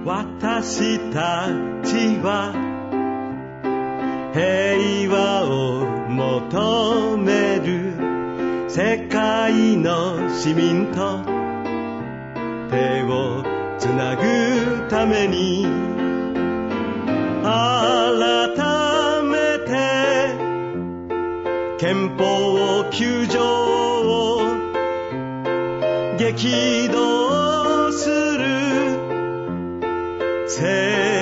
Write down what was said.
私たちは平和を求める世界の市民と手をつなぐために改めて憲法9条を激動する世